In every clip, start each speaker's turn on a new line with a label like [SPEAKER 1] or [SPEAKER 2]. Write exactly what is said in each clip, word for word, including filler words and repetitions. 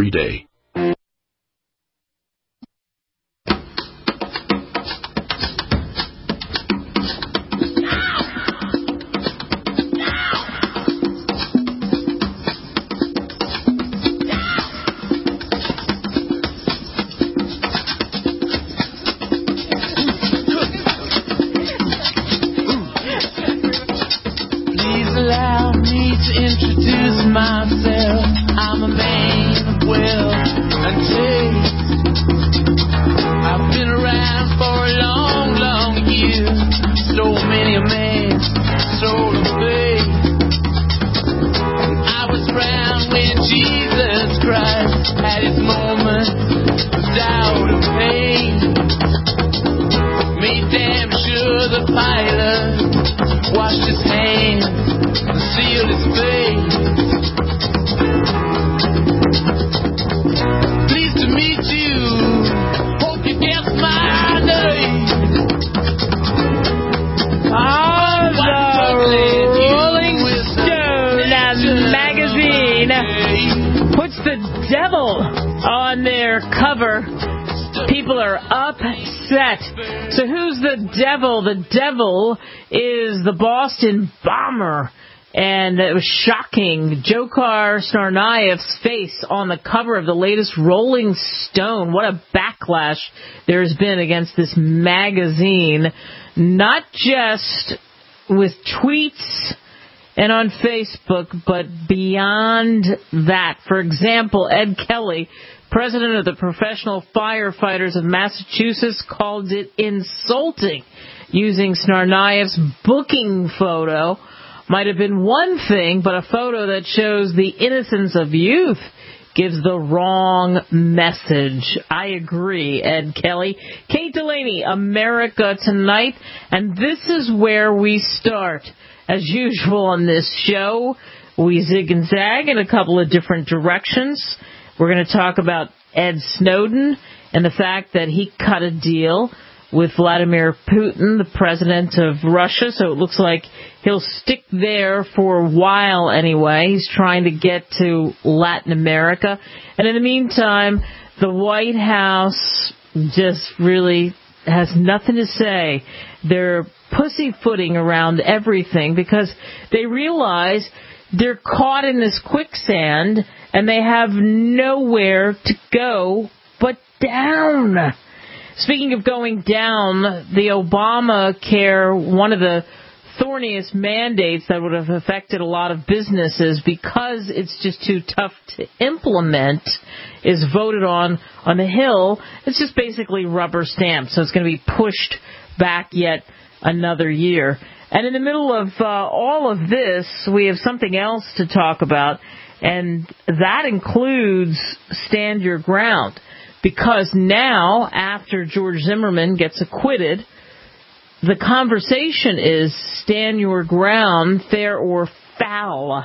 [SPEAKER 1] every day.
[SPEAKER 2] Myself, I'm a man of will and taste. I've been around for a long, long year. Stole many a man's soul of faith. I was around when Jesus Christ had his moments of doubt and pain. Made damn sure the pilot washed his hands and sealed his face. Pleased to meet you. Hope you guess my name.
[SPEAKER 3] Oh, the Rolling Stone magazine puts the devil on their cover. People are upset. So who's the devil? The devil is the Boston bomber. And it was shocking. Dzhokhar Tsarnaev's face on the cover of the latest Rolling Stone. What a backlash there's been against this magazine. Not just with tweets and on Facebook, but beyond that. For example, Ed Kelly, president of the Professional Firefighters of Massachusetts, called it insulting. Using Tsarnaev's booking photo might have been one thing, but a photo that shows the innocence of youth gives the wrong message. I agree, Ed Kelly. Kate Delaney, America Tonight, and this is where we start. As usual on this show, we zig and zag in a couple of different directions. We're going to talk about Ed Snowden and the fact that he cut a deal with Vladimir Putin, the president of Russia, so it looks like he'll stick there for a while anyway. He's trying to get to Latin America. And in the meantime, the White House just really has nothing to say. They're pussyfooting around everything because they realize they're caught in this quicksand and they have nowhere to go but down. Speaking of going down, the Obamacare, one of the thorniest mandates that would have affected a lot of businesses because it's just too tough to implement, is voted on on the Hill. It's just basically rubber stamped, so it's going to be pushed back yet another year. And in the middle of uh, all of this, we have something else to talk about, and that includes Stand Your Ground. Because now, after George Zimmerman gets acquitted, the conversation is stand your ground, fair or foul.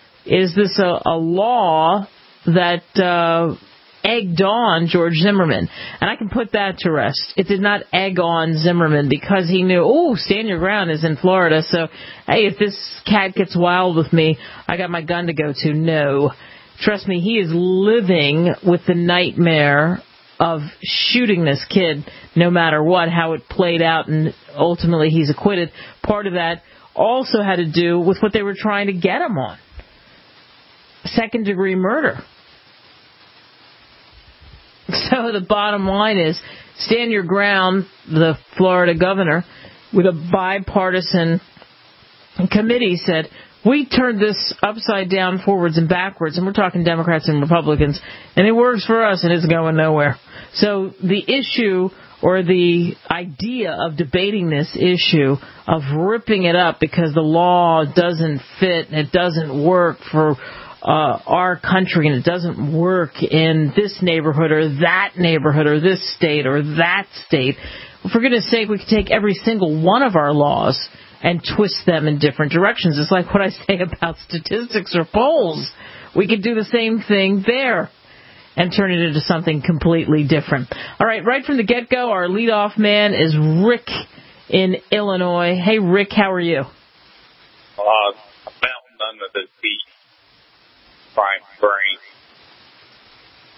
[SPEAKER 3] Is this a, a law that uh, egged on George Zimmerman? And I can put that to rest. It did not egg on Zimmerman because he knew, oh, stand your ground is in Florida, so, hey, if this cat gets wild with me, I got my gun to go to. No. Trust me, he is living with the nightmare of shooting this kid no matter what, how it played out, and ultimately he's acquitted. Part of that also had to do with what they were trying to get him on. Second-degree murder. So the bottom line is, stand your ground, the Florida governor, with a bipartisan committee said, we turned this upside down, forwards and backwards, and we're talking Democrats and Republicans, and it works for us and it's going nowhere. So the issue or the idea of debating this issue, of ripping it up because the law doesn't fit and it doesn't work for uh, our country and it doesn't work in this neighborhood or that neighborhood or this state or that state. For goodness sake, we could take every single one of our laws and twist them in different directions. It's like what I say about statistics or polls. We could do the same thing there and turn it into something completely different. All right, right from the get-go, our leadoff man is Rick in Illinois. Hey, Rick, how are you?
[SPEAKER 4] Uh, a mountain under the feet, fine brain.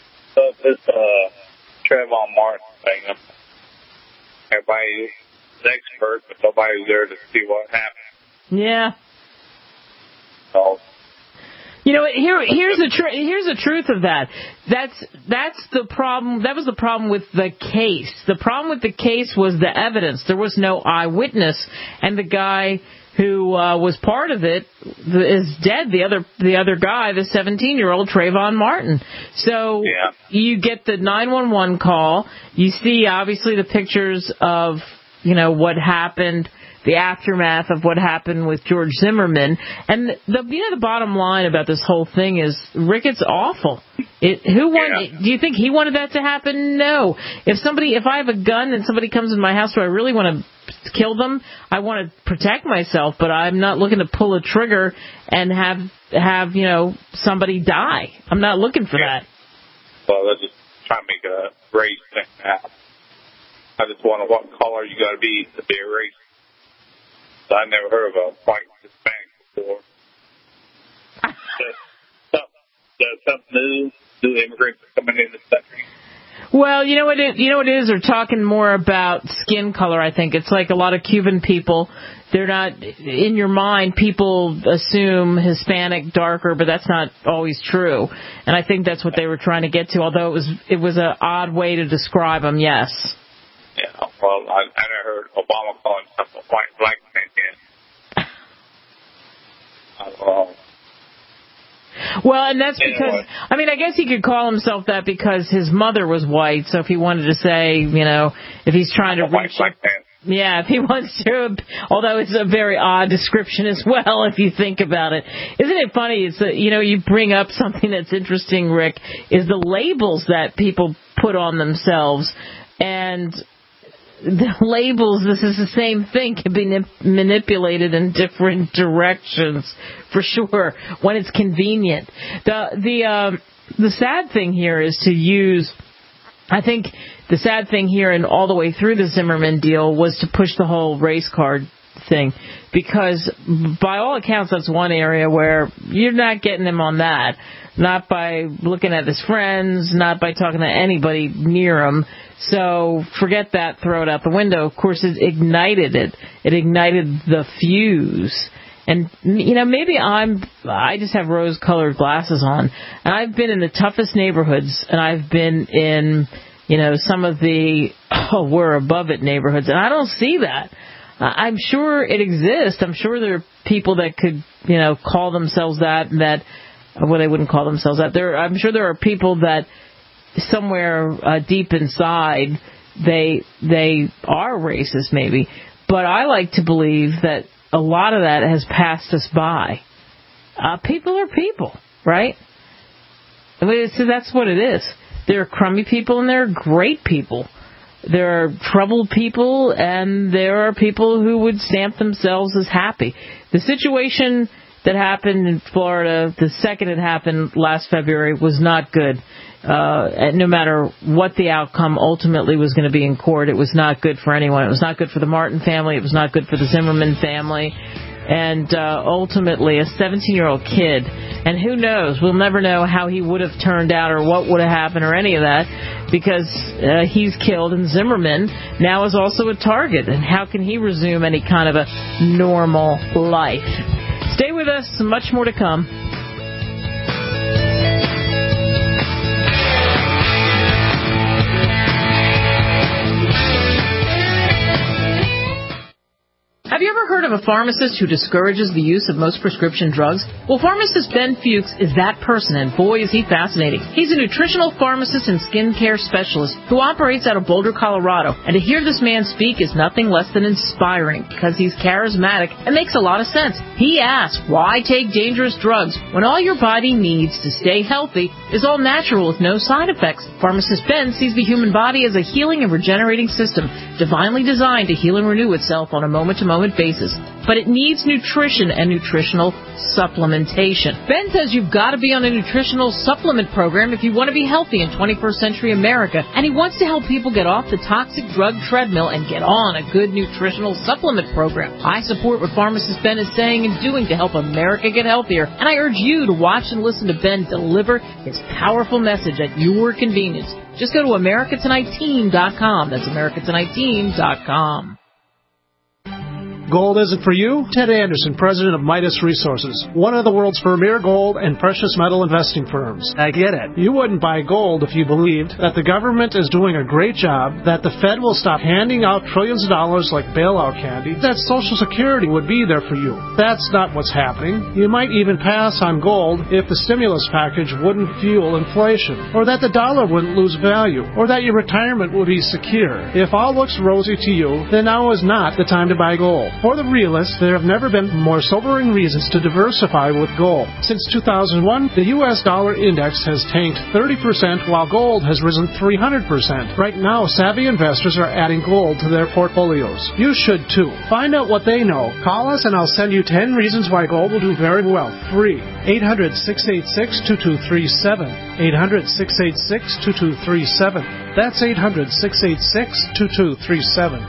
[SPEAKER 4] this uh, Trayvon Martin thing, everybody's an expert, but nobody's there to see what happened.
[SPEAKER 3] Yeah.
[SPEAKER 4] So,
[SPEAKER 3] you know, here here's the tr- here's the truth of that. That's that's the problem. That was the problem with the case. The problem with the case was the evidence. There was no eyewitness, and the guy who uh, was part of it is dead. The other the other guy, the seventeen-year-old Trayvon Martin. So
[SPEAKER 4] yeah.
[SPEAKER 3] You get the nine one one call. You see, obviously, the pictures of, you know, what happened, the aftermath of what happened with George Zimmerman. And the you know the bottom line about this whole thing is, Rick, it's awful. It, who wanted,
[SPEAKER 4] yeah.
[SPEAKER 3] Do you think he wanted that to happen? No. If somebody, if I have a gun and somebody comes in my house, do I really want to kill them? I want to protect myself, but I'm not looking to pull a trigger and have have you know somebody die. I'm not looking for
[SPEAKER 4] yeah.
[SPEAKER 3] that.
[SPEAKER 4] Well, they're just trying to make a race thing happen. I just wonder what color you got to be to be a race. I never heard of a white Hispanic before. That's something new. New immigrants are coming in this country.
[SPEAKER 3] Well, you know what it, you know what it is? They're talking more about skin color, I think. It's like a lot of Cuban people. They're not, in your mind, people assume Hispanic, darker, but that's not always true. And I think that's what they were trying to get to, although it was it was an odd way to describe them, yes.
[SPEAKER 4] Yeah, well, I, I never heard Obama calling himself a white black man yet. I don't know.
[SPEAKER 3] Well, and that's because,
[SPEAKER 4] anyway.
[SPEAKER 3] I mean, I guess he could call himself that because his mother was white. So if he wanted to say, you know, if he's trying to
[SPEAKER 4] white
[SPEAKER 3] reach,
[SPEAKER 4] black man.
[SPEAKER 3] Yeah, if he wants to, although it's a very odd description as well, if you think about it. Isn't it funny? It's a, you know, you bring up something that's interesting, Rick, is the labels that people put on themselves. And the labels, this is the same thing, can be nip- manipulated in different directions, for sure, when it's convenient. The the um, the sad thing here is to use, I think the sad thing here and all the way through the Zimmerman deal was to push the whole race card thing, because by all accounts that's one area where you're not getting him on that. Not by looking at his friends, not by talking to anybody near him. So forget that, throw it out the window. Of course, it ignited it. It ignited the fuse. And, you know, maybe I'm, I just have rose-colored glasses on. And I've been in the toughest neighborhoods, and I've been in, you know, some of the, oh, we're above it neighborhoods, and I don't see that. I'm sure it exists. I'm sure there are people that could, you know, call themselves that, that, well, they wouldn't call themselves that. There, I'm sure there are people that somewhere uh, deep inside they they are racist, maybe. But I like to believe that a lot of that has passed us by. Uh, people are people, right? I mean, so that's what it is. There are crummy people and there are great people. There are troubled people and there are people who would stamp themselves as happy. The situation that happened in Florida, the second it happened last February, was not good. Uh, no matter what the outcome ultimately was going to be in court, it was not good for anyone. It was not good for the Martin family. It was not good for the Zimmerman family. And uh, ultimately, a seventeen-year-old kid, and who knows, we'll never know how he would have turned out or what would have happened or any of that, because uh, he's killed, and Zimmerman now is also a target. And how can he resume any kind of a normal life? Stay with us. Much more to come. Have you ever heard of a pharmacist who discourages the use of most prescription drugs? Well, pharmacist Ben Fuchs is that person, and boy, is he fascinating. He's a nutritional pharmacist and skincare specialist who operates out of Boulder, Colorado. And to hear this man speak is nothing less than inspiring, because he's charismatic and makes a lot of sense. He asks, why take dangerous drugs when all your body needs to stay healthy is all natural with no side effects? Pharmacist Ben sees the human body as a healing and regenerating system, divinely designed to heal and renew itself on a moment-to-moment basis. but it needs nutrition and nutritional supplementation. Ben says you've got to be on a nutritional supplement program if you want to be healthy in twenty-first century America, and he wants to help people get off the toxic drug treadmill and get on a good nutritional supplement program. I support what pharmacist Ben is saying and doing to help America get healthier, and I urge you to watch and listen to Ben deliver his powerful message at your convenience. Just go to America Tonight Team dot com. That's America Tonight Team dot com.
[SPEAKER 1] Gold isn't for you? Ted Anderson, president of Midas Resources, one of the world's premier gold and precious metal investing firms. I get it. You wouldn't buy gold if you believed that the government is doing a great job, that the Fed will stop handing out trillions of dollars like bailout candy, that Social Security would be there for you. That's not what's happening. You might even pass on gold if the stimulus package wouldn't fuel inflation, or that the dollar wouldn't lose value, or that your retirement would be secure. If all looks rosy to you, then now is not the time to buy gold. For the realists, there have never been more sobering reasons to diversify with gold. Since two thousand one, the U S dollar index has tanked thirty percent while gold has risen three hundred percent. Right now, savvy investors are adding gold to their portfolios. You should too. Find out what they know. Call us and I'll send you ten reasons why gold will do very well. Free. eight hundred, six eight six, two two three seven. eight hundred, six eight six, two two three seven. That's eight hundred, six eight six, two two three seven.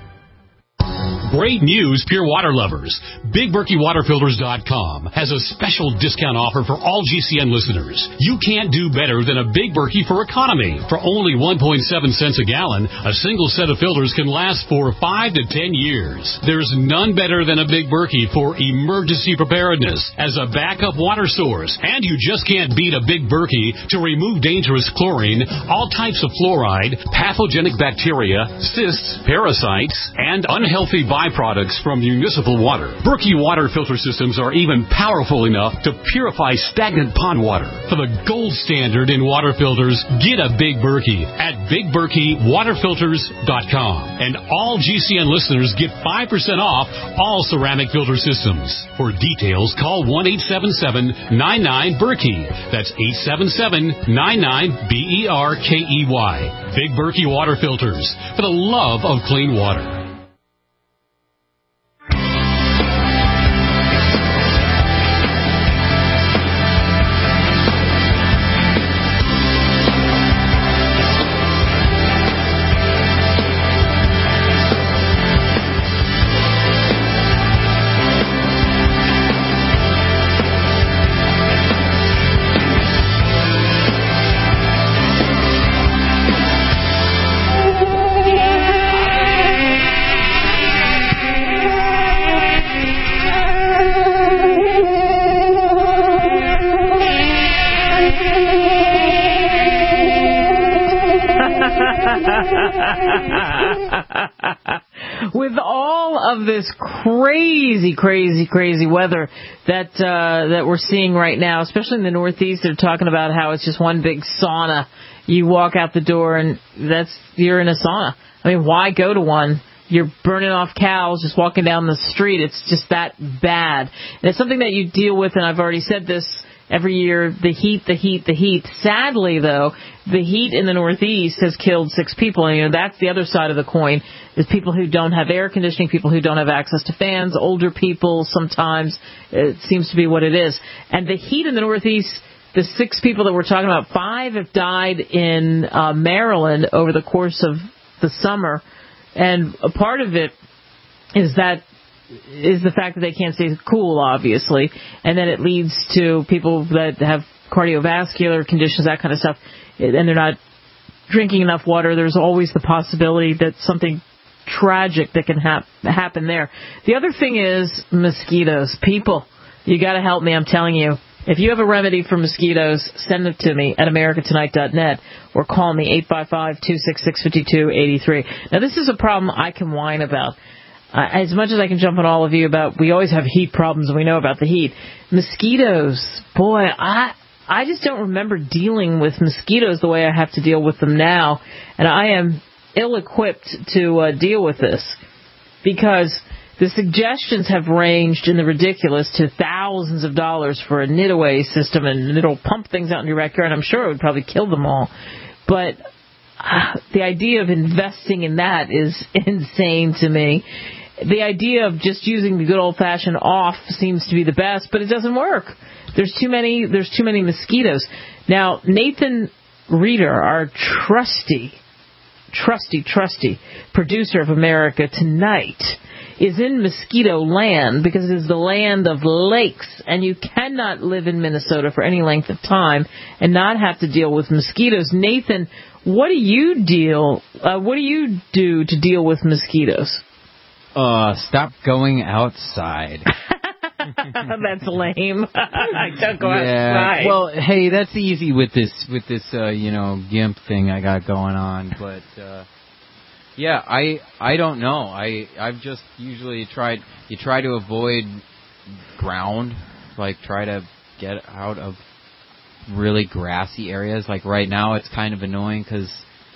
[SPEAKER 5] Great news, Pure Water lovers. Big Berkey Water Filters dot com has a special discount offer for all G C N listeners. You can't do better than a Big Berkey for economy. For only one point seven cents a gallon, a single set of filters can last for five to ten years. There's none better than a Big Berkey for emergency preparedness as a backup water source. And you just can't beat a Big Berkey to remove dangerous chlorine, all types of fluoride, pathogenic bacteria, cysts, parasites, and unhealthy byproducts from municipal water. Berkey water filter systems are even powerful enough to purify stagnant pond water. For the gold standard in water filters, get a Big Berkey at Big Berkey Water Filters dot com. And all G C N listeners get five percent off all ceramic filter systems. For details, call one eight seven seven, nine nine, Berkey. That's eight seven seven, nine nine, B E R K E Y. Big Berkey Water Filters, for the love of clean water.
[SPEAKER 3] With all of this crazy, crazy, crazy weather that uh, that we're seeing right now, especially in the Northeast, they're talking about how it's just one big sauna. You walk out the door and that's you're in a sauna. I mean, why go to one? You're burning off cows just walking down the street. It's just that bad. And it's something that you deal with, and I've already said this every year, the heat, the heat, the heat. Sadly, though, the heat in the Northeast has killed six people. And, you know, that's the other side of the coin, is people who don't have air conditioning, people who don't have access to fans, older people sometimes. It seems to be what it is. And the heat in the Northeast, the six people that we're talking about, five have died in uh, Maryland over the course of the summer. And a part of it is that is the fact that they can't stay cool, obviously, and then it leads to people that have cardiovascular conditions, that kind of stuff, and they're not drinking enough water. There's always the possibility that something tragic that can hap- happen there. The other thing is mosquitoes. People, you got to help me, I'm telling you. If you have a remedy for mosquitoes, send it to me at America Tonight dot net or call me eight five five, two six six, five two eight three. Now, this is a problem I can whine about. Uh, as much as I can jump on all of you about, we always have heat problems and we know about the heat. Mosquitoes, boy, I I just don't remember dealing with mosquitoes the way I have to deal with them now. And I am ill-equipped to uh, deal with this because the suggestions have ranged in the ridiculous to thousands of dollars for a knit-away system, and it'll pump things out in your backyard. I'm sure it would probably kill them all. But uh, the idea of investing in that is insane to me. the idea of just using the good old-fashioned off seems to be the best, but it doesn't work. There's too many. There's too many mosquitoes. Now, Nathan Reeder, our trusty, trusty, trusty producer of America Tonight, is in mosquito land because it is the land of lakes, and you cannot live in Minnesota for any length of time and not have to deal with mosquitoes. Nathan, what do you deal? Uh, what do you do to deal with mosquitoes?
[SPEAKER 6] Uh, stop going outside.
[SPEAKER 3] That's lame. Don't go
[SPEAKER 6] yeah.
[SPEAKER 3] outside.
[SPEAKER 6] Well, hey, that's easy with this with this uh, you know GIMP thing I got going on, but uh, yeah, I I don't know. I I've just usually tried. You try to avoid ground, like try to get out of really grassy areas. Like right now, it's kind of annoying because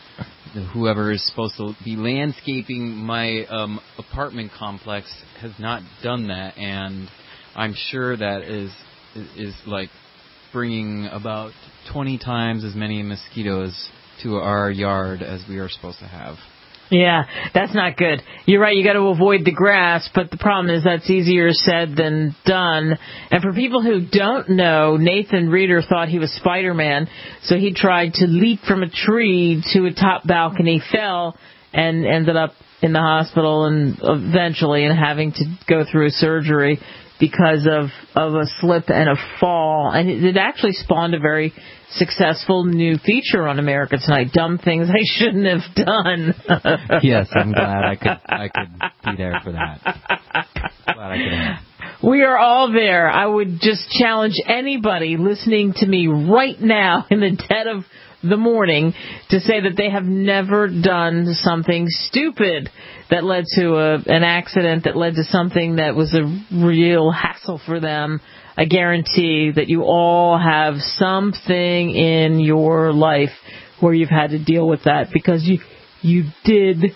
[SPEAKER 6] whoever is supposed to be landscaping my um, apartment complex has not done that, and I'm sure that is is like bringing about twenty times as many mosquitoes to our yard as we are supposed to have.
[SPEAKER 3] Yeah, that's not good. You're right, you got to avoid the grass, but the problem is that's easier said than done. And for people who don't know, Nathan Reeder thought he was Spider-Man, so he tried to leap from a tree to a top balcony, fell, and ended up in the hospital and eventually and having to go through a surgery because of, of a slip and a fall. And it actually spawned a very successful new feature on America Tonight, Dumb Things I Shouldn't Have Done.
[SPEAKER 6] Yes, I'm glad I could I could be there for that. Glad I could help.
[SPEAKER 3] We are all there. I would just challenge anybody listening to me right now in the dead of the morning to say that they have never done something stupid that led to a, an accident, that led to something that was a real hassle for them. I guarantee that you all have something in your life where you've had to deal with that because you you did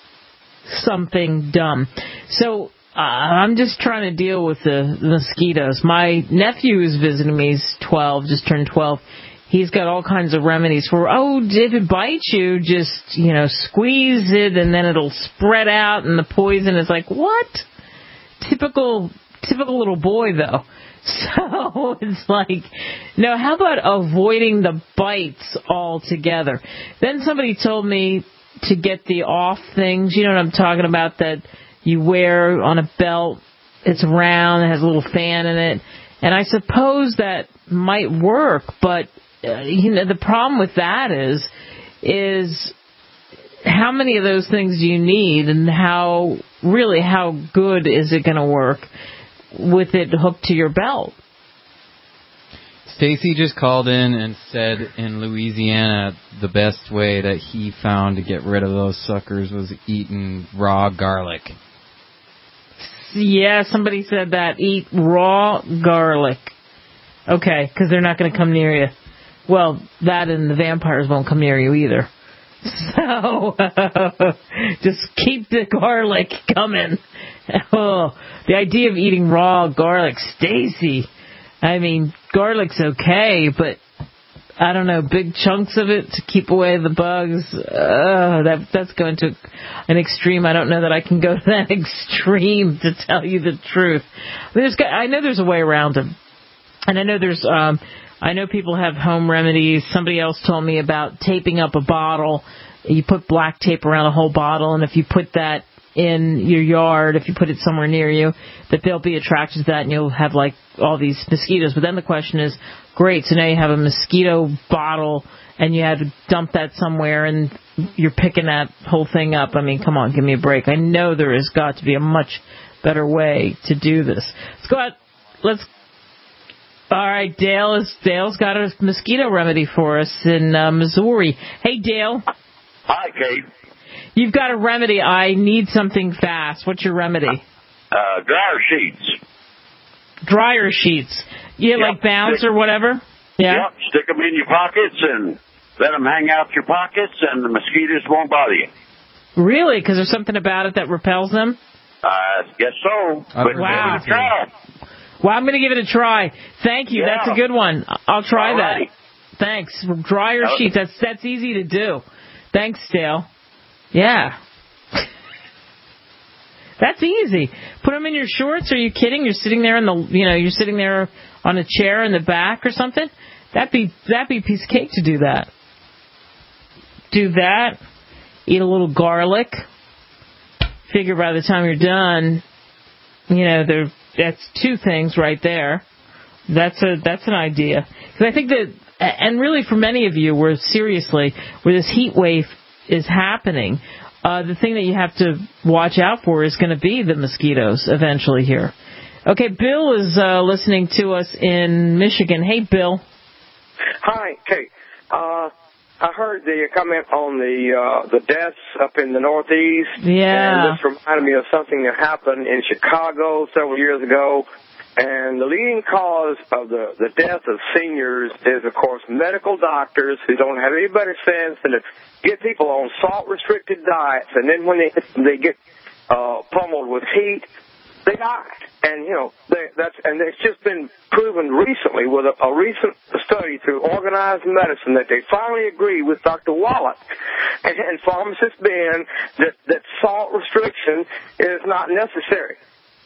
[SPEAKER 3] something dumb. So uh, I'm just trying to deal with the, the mosquitoes. My nephew is visiting me. He's twelve, just turned twelve. He's got all kinds of remedies for, oh, if it bites you, just, you know, squeeze it and then it'll spread out and the poison is like, what? Typical, typical little boy, though. So it's like, no, how about avoiding the bites altogether? Then somebody told me to get the off things. You know what I'm talking about, that you wear on a belt. It's round, it has a little fan in it. And I suppose that might work, but uh, you know, the problem with that is, is how many of those things do you need, and how, really, how good is it going to work with it hooked to your belt?
[SPEAKER 6] Stacy just called in and said in Louisiana the best way that he found to get rid of those suckers was eating raw garlic.
[SPEAKER 3] Yeah, somebody said that. Eat raw garlic. Okay, because they're not going to come near you. Well, that and the vampires won't come near you either. So, just keep the garlic coming. Oh, the idea of eating raw garlic, Stacy. I mean, garlic's okay, but I don't know, big chunks of it to keep away the bugs. Uh, that that's going to an extreme. I don't know that I can go to that extreme, to tell you the truth. There's, I know there's a way around them, and I know there's. Um, I know people have home remedies. Somebody else told me about taping up a bottle. You put black tape around a whole bottle, and if you put that in your yard, if you put it somewhere near you, that they'll be attracted to that, and you'll have, like, all these mosquitoes. But then the question is, great, so now you have a mosquito bottle, and you had to dump that somewhere, and you're picking that whole thing up. I mean, come on, give me a break. I know there has got to be a much better way to do this. Let's go out. Let's All right, Dale is Dale's got a mosquito remedy for us in uh, Missouri. Hey, Dale.
[SPEAKER 7] Hi, Kate.
[SPEAKER 3] You've got a remedy. I need something fast. What's your remedy?
[SPEAKER 7] Uh, dryer sheets.
[SPEAKER 3] Dryer sheets. Yeah,
[SPEAKER 7] Yep.
[SPEAKER 3] like bounce
[SPEAKER 7] Stick,
[SPEAKER 3] or whatever? Yeah.
[SPEAKER 7] Yep, stick them in your pockets and let them hang out your pockets, and the mosquitoes won't bother you.
[SPEAKER 3] Really? Because there's something about it that repels them?
[SPEAKER 7] I guess so.
[SPEAKER 6] I've
[SPEAKER 7] But
[SPEAKER 6] heard
[SPEAKER 3] Wow.
[SPEAKER 7] give it a try.
[SPEAKER 3] Well, I'm going to give it a try. Thank you.
[SPEAKER 7] Yeah.
[SPEAKER 3] That's a good one. I'll try
[SPEAKER 7] All
[SPEAKER 3] that.
[SPEAKER 7] right.
[SPEAKER 3] Thanks. Dryer
[SPEAKER 7] Okay.
[SPEAKER 3] sheets. That's that's easy to do. Thanks, Dale. Yeah. That's easy. Put them in your shorts. Are you kidding? You're sitting there in the, you know, you're sitting there on a chair in the back or something. That'd be that'd be a piece of cake to do that. Do that. Eat a little garlic. Figure by the time you're done, you know, there. That's two things right there. That's a that's an idea. Because I think that, and really for many of you, where seriously, where this heat wave is happening, uh, the thing that you have to watch out for is going to be the mosquitoes eventually here. Okay, Bill is uh, listening to us in Michigan. Hey, Bill.
[SPEAKER 8] Hi, Kate. Uh, I heard the comment on the uh, the deaths up in the Northeast.
[SPEAKER 3] Yeah.
[SPEAKER 8] And this reminded me of something that happened in Chicago several years ago. And the leading cause of the, the death of seniors is, of course, medical doctors who don't have any better sense than to get people on salt-restricted diets. And then when they they get uh, pummeled with heat, they die. And, you know, they, that's and it's just been proven recently with a, a recent study through organized medicine that they finally agree with Doctor Wallach and, and pharmacist Ben that, that salt restriction is not necessary.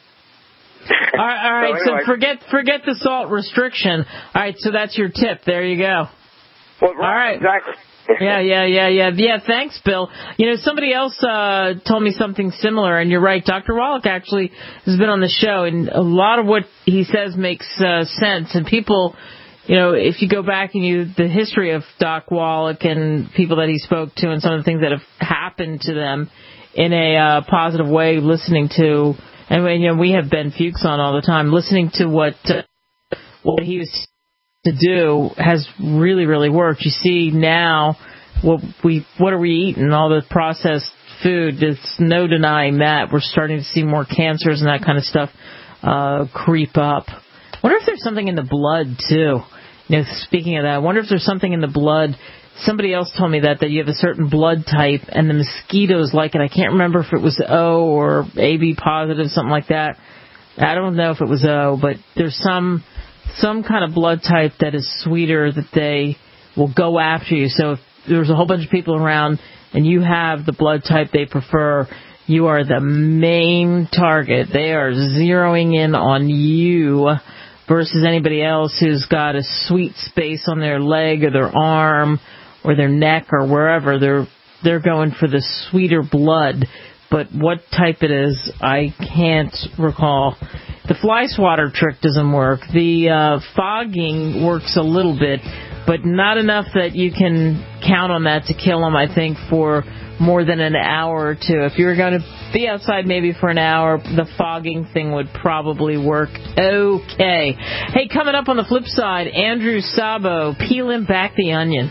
[SPEAKER 3] All right, all right. So, anyway. so forget forget the salt restriction. All right, so that's your tip. There you go.
[SPEAKER 8] Well, right,
[SPEAKER 3] all right.
[SPEAKER 8] Exactly.
[SPEAKER 3] yeah, yeah, yeah, yeah, yeah. Thanks, Bill. You know, somebody else uh, told me something similar, and you're right. Doctor Wallach actually has been on the show, and a lot of what he says makes uh, sense. And people, you know, if you go back and you the history of Doc Wallach and people that he spoke to, and some of the things that have happened to them in a uh, positive way, listening to. And you know, we have Ben Fuchs on all the time. Listening to what uh, what he was to do has really, really worked. You see now what we what are we eating? All the processed food. There's no denying that. We're starting to see more cancers and that kind of stuff uh, creep up. I wonder if there's something in the blood too. You know, speaking of that, I wonder if there's something in the blood. Somebody else told me that, that you have a certain blood type, and the mosquitoes like it. I can't remember if it was O or A B positive, something like that. I don't know if it was O, but there's some some kind of blood type that is sweeter that they will go after you. So if there's a whole bunch of people around and you have the blood type they prefer, you are the main target. They are zeroing in on you versus anybody else who's got a sweet space on their leg or their arm or their neck or wherever. They're they're going for the sweeter blood. But what type it is, I can't recall. The fly swatter trick doesn't work. The uh, fogging works a little bit, but not enough that you can count on that to kill them, I think, for more than an hour or two. If you're going to be outside maybe for an hour, the fogging thing would probably work okay. Hey, coming up on the flip side, Andrew Sabo, peeling back the onion.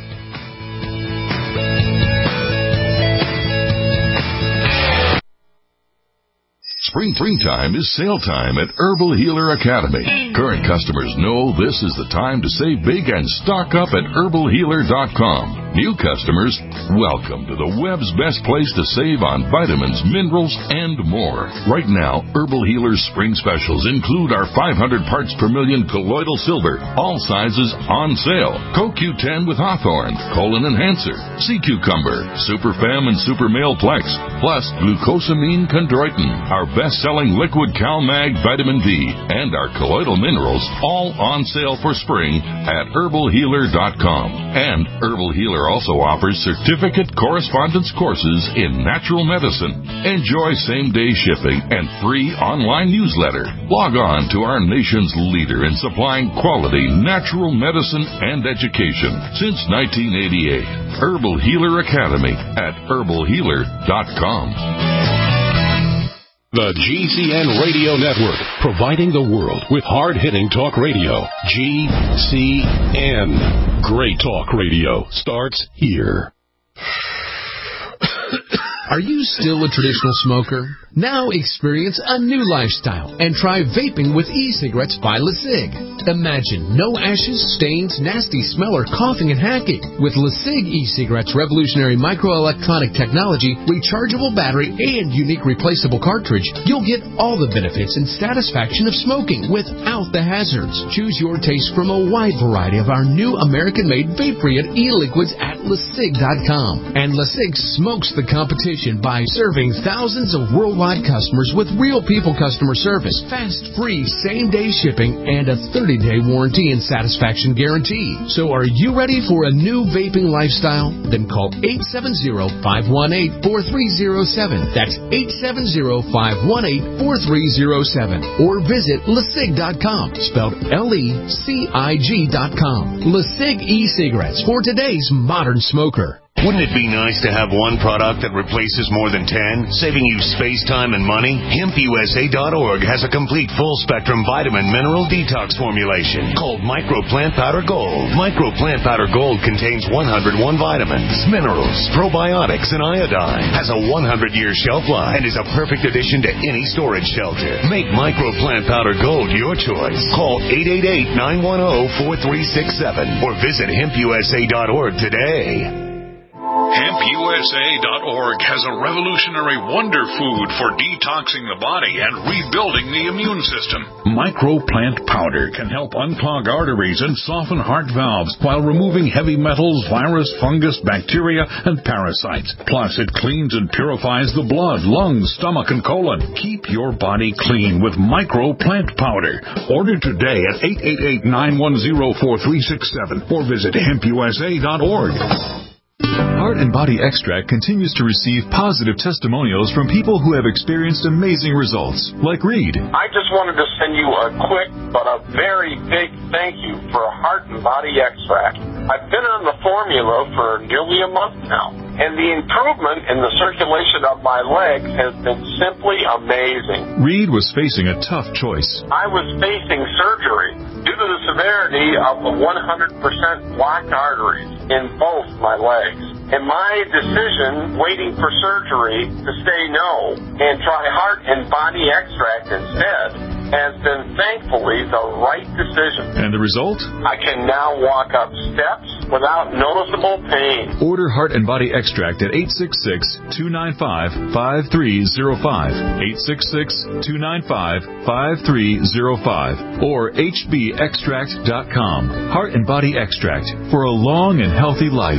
[SPEAKER 9] Spring springtime is sale time at Herbal Healer Academy. Current customers know this is the time to save big and stock up at herbal healer dot com. New customers, welcome to the web's best place to save on vitamins, minerals, and more. Right now, Herbal Healer's spring specials include our five hundred parts per million colloidal silver, all sizes on sale. Co Q ten with Hawthorne, Colon Enhancer, Sea Cucumber, Super Fem and Super Male Plex, plus glucosamine chondroitin, our best-selling liquid CalMag vitamin D, and our colloidal minerals, all on sale for spring at herbal healer dot com. And Herbal Healer also offers certificate correspondence courses in natural medicine. Enjoy same-day shipping and free online newsletter. Log on to our nation's leader in supplying quality natural medicine and education since nineteen eighty-eight. Herbal Healer Academy at herbal healer dot com.
[SPEAKER 5] The G C N Radio Network, providing the world with hard-hitting talk radio. G C N. Great talk radio starts here.
[SPEAKER 10] Are you still a traditional smoker? Now experience a new lifestyle and try vaping with e-cigarettes by LeSig. Imagine no ashes, stains, nasty smell, or coughing and hacking. With LeSig e-cigarettes' revolutionary microelectronic technology, rechargeable battery, and unique replaceable cartridge, you'll get all the benefits and satisfaction of smoking without the hazards. Choose your taste from a wide variety of our new American-made vape-free e-liquids at LeSig dot com. And LeSig smokes the competition. competition by serving thousands of worldwide customers with real people customer service, fast, free, same-day shipping, and a thirty-day warranty and satisfaction guarantee. So are you ready for a new vaping lifestyle? Then call eight seven zero, five one eight, four three zero seven. That's eight seven zero, five one eight, four three zero seven. Or visit lecig dot com, spelled L E C I G dot com. LeCig e-cigarettes for today's modern smoker.
[SPEAKER 11] Wouldn't it be nice to have one product that replaces more than ten, saving you space, time, and money? hemp U S A dot org has a complete full-spectrum vitamin mineral detox formulation called Micro Plant Powder Gold. Micro Plant Powder Gold contains one hundred one vitamins, minerals, probiotics, and iodine. Has a one hundred year shelf life and is a perfect addition to any storage shelter. Make Micro Plant Powder Gold your choice. Call eight eight eight, nine one zero, four three six seven or visit hemp U S A dot org today.
[SPEAKER 12] hemp U S A dot org has a revolutionary wonder food for detoxing the body and rebuilding the immune system. Microplant powder can help unclog arteries and soften heart valves while removing heavy metals, virus, fungus, bacteria, and parasites. Plus, it cleans and purifies the blood, lungs, stomach, and colon. Keep your body clean with Microplant powder. Order today at eight eight eight, nine one zero, four three six seven or visit hemp U S A dot org.
[SPEAKER 13] Heart and Body Extract continues to receive positive testimonials from people who have experienced amazing results, like Reed.
[SPEAKER 14] I just wanted to send you a quick but a very big thank you for Heart and Body Extract. I've been on the formula for nearly a month now, and the improvement in the circulation of my legs has been simply amazing.
[SPEAKER 13] Reed was facing a tough choice.
[SPEAKER 14] I was facing surgery due to the severity of the one hundred percent blocked arteries in both my legs. And my decision, waiting for surgery, to say no and try Heart and Body Extract instead, has been thankfully the right decision.
[SPEAKER 13] And the result?
[SPEAKER 14] I can now walk up steps without noticeable pain.
[SPEAKER 13] Order Heart and Body Extract at eight six six, two nine five, five three zero five, eight six six, two nine five, five three zero five, or H B extract dot com. Heart and Body Extract for a long and healthy life.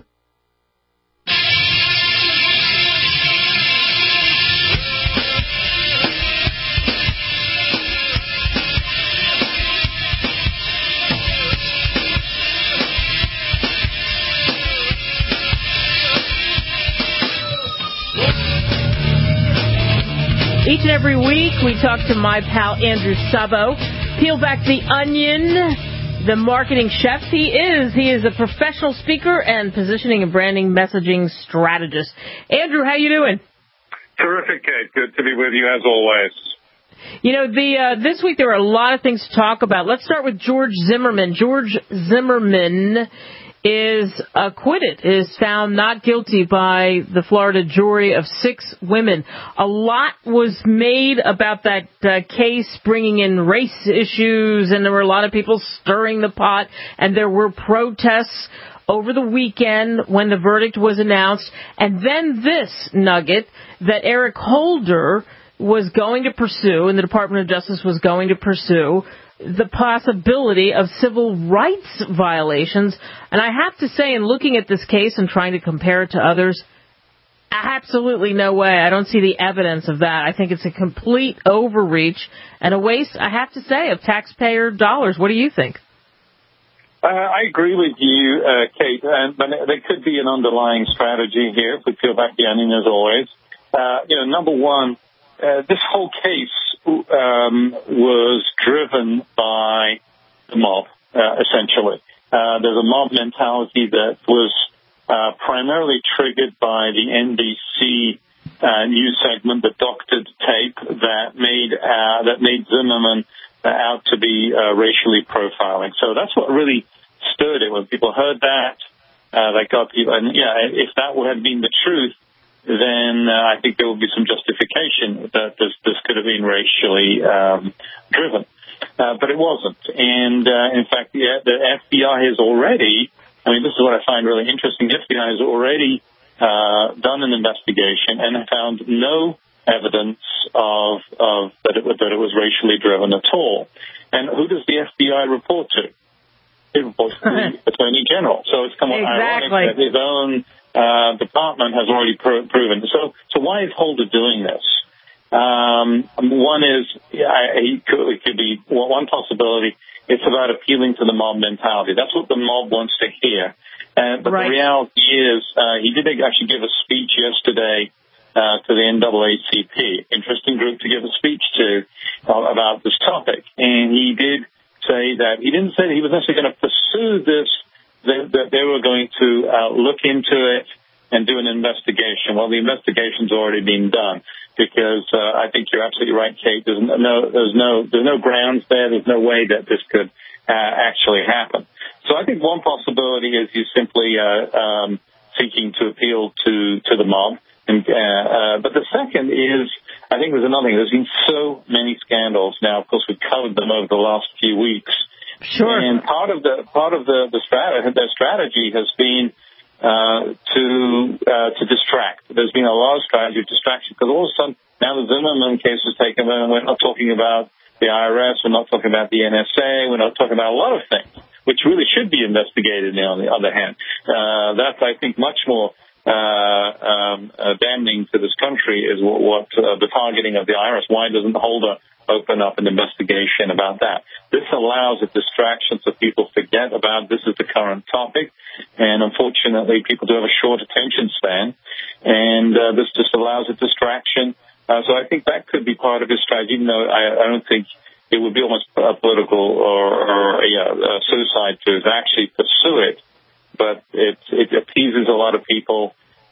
[SPEAKER 3] Each and every week, we talk to my pal Andrew Sabo. Peel back the onion, the marketing chef he is. He is a professional speaker and positioning and branding messaging strategist. Andrew, how you doing?
[SPEAKER 15] Terrific, Kate. Good to be with you as always.
[SPEAKER 3] You know, the uh, this week there are a lot of things to talk about. Let's start with George Zimmerman. George Zimmerman is acquitted, is found not guilty by the Florida jury of six women. A lot was made about that uh, case, bringing in race issues, and there were a lot of people stirring the pot, and there were protests over the weekend when the verdict was announced. And then this nugget that Eric Holder was going to pursue, and the Department of Justice was going to pursue, the possibility of civil rights violations. And I have to say, in looking at this case and trying to compare it to others, absolutely no way. I don't see the evidence of that. I think it's a complete overreach and a waste, I have to say, of taxpayer dollars. What do you think?
[SPEAKER 15] Uh, I agree with you, uh, Kate, and but there could be an underlying strategy here if we peel back the onion, as always. Uh, you know, number one, uh, this whole case um, was driven by the mob, uh, essentially. Uh, there's a mob mentality that was uh, primarily triggered by the N B C uh, news segment, the doctored tape that made uh, that made Zimmerman uh, out to be uh, racially profiling. So that's what really stirred it. When people heard that, uh, they got people. And yeah, if that had been the truth, then uh, I think there would be some justification that this, this could have been racially um, driven. Uh, but it wasn't. And, uh, in fact, the, the F B I has already, I mean, this is what I find really interesting, the F B I has already uh, done an investigation and found no evidence of, of that, it, that it was racially driven at all. And who does the F B I report to? it reports to the Attorney General. So it's somewhat
[SPEAKER 3] exactly.
[SPEAKER 15] ironic that his own uh, department has already pro- proven. So, so why is Holder doing this? Um, one is, yeah, he could, it could be well, one possibility. It's about appealing to the mob mentality. That's what the mob wants to hear. Uh, but right. the reality is, uh, he did actually give a speech yesterday uh, to the N double A C P. Interesting group to give a speech to uh, about this topic. And he did say that he didn't say that he was necessarily going to pursue this, that, that they were going to uh, look into it and do an investigation. Well, the investigation's already been done because uh, I think you're absolutely right, Kate. There's no, there's no, there's no grounds there. There's no way that this could uh, actually happen. So I think one possibility is he's simply uh, um, seeking to appeal to, to the mob. And, uh, uh, but the second is, I think there's another thing. There's been so many scandals now. Of course, we've covered them over the last few weeks.
[SPEAKER 3] Sure.
[SPEAKER 15] And part of the part of the the strategy, their strategy has been uh, to uh, to distract. There's been a lot of strategy of distraction because all of a sudden now the Zimmerman case is taken, and we're not talking about the I R S, we're not talking about the N S A, we're not talking about a lot of things which really should be investigated. Now, on the other hand, uh, that's I think much more. Uh, um, uh, damning to this country is what, what uh, the targeting of the I R S. Why doesn't Holder open up an investigation about that? This allows a distraction so people forget about this is the current topic, and unfortunately people do have a short attention span, and uh, this just allows a distraction. Uh, so I think that could be part of his strategy, even though I, I don't think it would be almost a political or, or a, a suicide to actually pursue it. But it, it appeases a lot of people,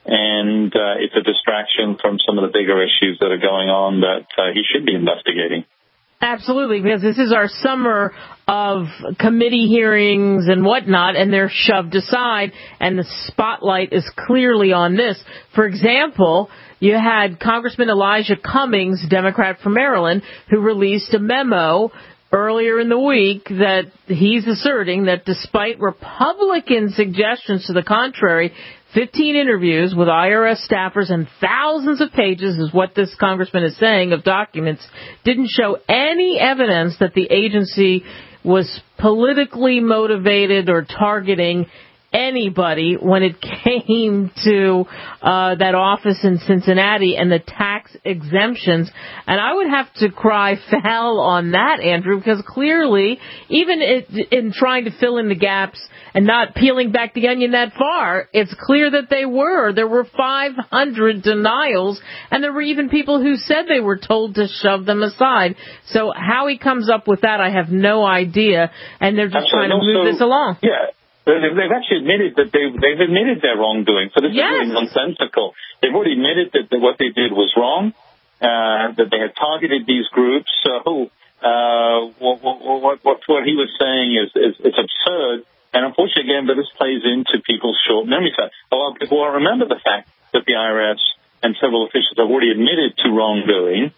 [SPEAKER 15] and uh, it's a distraction from some of the bigger issues that are going on that uh, he should be investigating.
[SPEAKER 3] Absolutely, because this is our summer of committee hearings and whatnot, and they're shoved aside, and the spotlight is clearly on this. For example, you had Congressman Elijah Cummings, Democrat from Maryland, who released a memo earlier in the week that he's asserting that despite Republican suggestions to the contrary, fifteen interviews with I R S staffers and thousands of pages is what this congressman is saying of documents didn't show any evidence that the agency was politically motivated or targeting anybody when it came to uh, that office in Cincinnati and the tax exemptions. And I would have to cry foul on that, Andrew, because clearly, even it, in trying to fill in the gaps and not peeling back the onion that far, it's clear that they were. There were five hundred denials, and there were even people who said they were told to shove them aside. So how he comes up with that, I have no idea, and they're just trying to move
[SPEAKER 15] also,
[SPEAKER 3] this along.
[SPEAKER 15] Yeah. They've actually admitted that they've, they've admitted their wrongdoing. So this
[SPEAKER 3] yes.
[SPEAKER 15] is really nonsensical. They've already admitted that, that what they did was wrong, uh, that they had targeted these groups. So uh, what, what, what, what he was saying is, is it's absurd. And unfortunately, again, but this plays into people's short memory. A lot of people won't remember the fact that the I R S and several officials have already admitted to wrongdoing.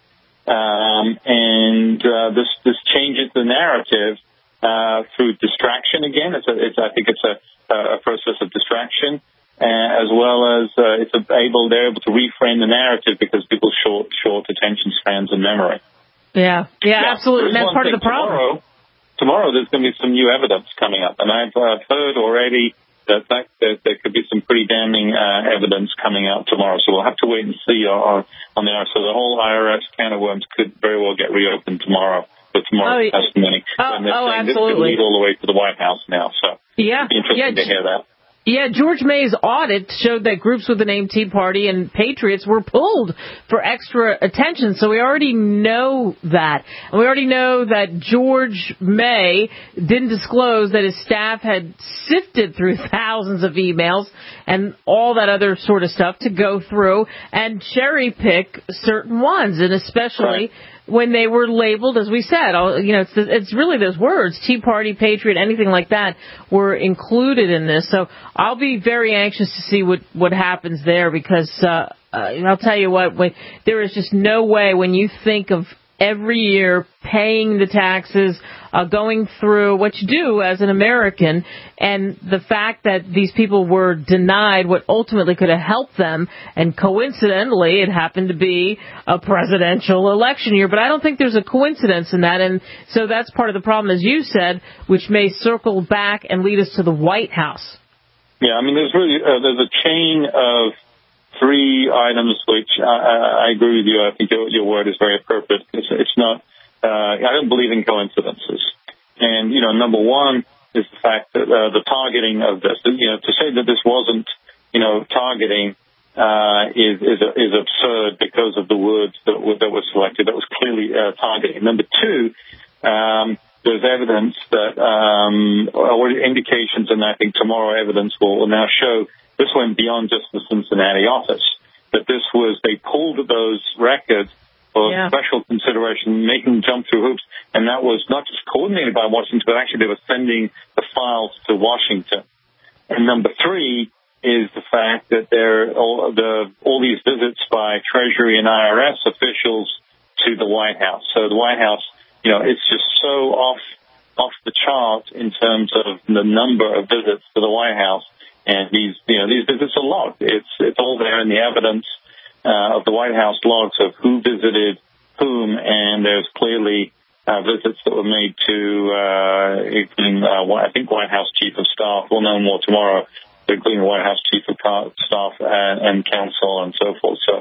[SPEAKER 15] Um, and uh, this, this changes the narrative. Uh, through distraction again, it's, a, it's I think it's a, a process of distraction, uh, as well as uh, it's able they're able to reframe the narrative because people's short short attention spans and memory.
[SPEAKER 3] Yeah, yeah, yeah absolutely. That's part of the problem.
[SPEAKER 15] Tomorrow, tomorrow there's going to be some new evidence coming up, and I've uh, heard already that, that, that there could be some pretty damning uh, evidence coming out tomorrow. So we'll have to wait and see on, on the I R S. So the whole I R S can of worms could very well get reopened tomorrow. Tomorrow's
[SPEAKER 3] oh,
[SPEAKER 15] testimony.
[SPEAKER 3] Oh,
[SPEAKER 15] and they're
[SPEAKER 3] oh
[SPEAKER 15] saying
[SPEAKER 3] absolutely.
[SPEAKER 15] This could lead all the way to the White House now. So
[SPEAKER 3] yeah,
[SPEAKER 15] it'd be interesting
[SPEAKER 3] yeah,
[SPEAKER 15] to hear that.
[SPEAKER 3] Yeah, George May's audit showed that groups with the name Tea Party and Patriots were pulled for extra attention. So we already know that. And we already know that George May didn't disclose that his staff had sifted through thousands of emails and all that other sort of stuff to go through and cherry pick certain ones, and especially right. when they were labeled, as we said, you know, it's, it's really those words, Tea Party, Patriot, anything like that, were included in this. So I'll be very anxious to see what, what happens there because uh, uh, I'll tell you what, when, there is just no way when you think of every year paying the taxes uh, going through what you do as an American, and the fact that these people were denied what ultimately could have helped them, and coincidentally, it happened to be a presidential election year. But I don't think there's a coincidence in that, and so that's part of the problem, as you said, which may circle back and lead us to the White House.
[SPEAKER 15] Yeah, I mean, there's really uh, there's a chain of three items which I, I, I agree with you. I think your, your word is very appropriate. It's, it's not. Uh, I don't believe in coincidences. And you know, number one is the fact that uh, the targeting of this. You know, to say that this wasn't, you know, targeting uh, is is, is absurd because of the words that were, that were selected. That was clearly uh, targeting. Number two. Um, There's evidence that, um, or indications, and I think tomorrow evidence will, will now show this went beyond just the Cincinnati office. That this was, they pulled those records for yeah. special consideration, making them jump through hoops, and that was not just coordinated by Washington, but actually they were sending the files to Washington. And number three is the fact that there all the all these visits by Treasury and I R S officials to the White House. So the White House. You know, it's just so off off the chart in terms of the number of visits to the White House, and these you know these visits are logged. It's it's all there in the evidence uh, of the White House logs of who visited whom, and there's clearly uh, visits that were made to uh, including uh, I think White House Chief of Staff. We'll know more tomorrow, including the White House Chief of Staff and, and Counsel and so forth. So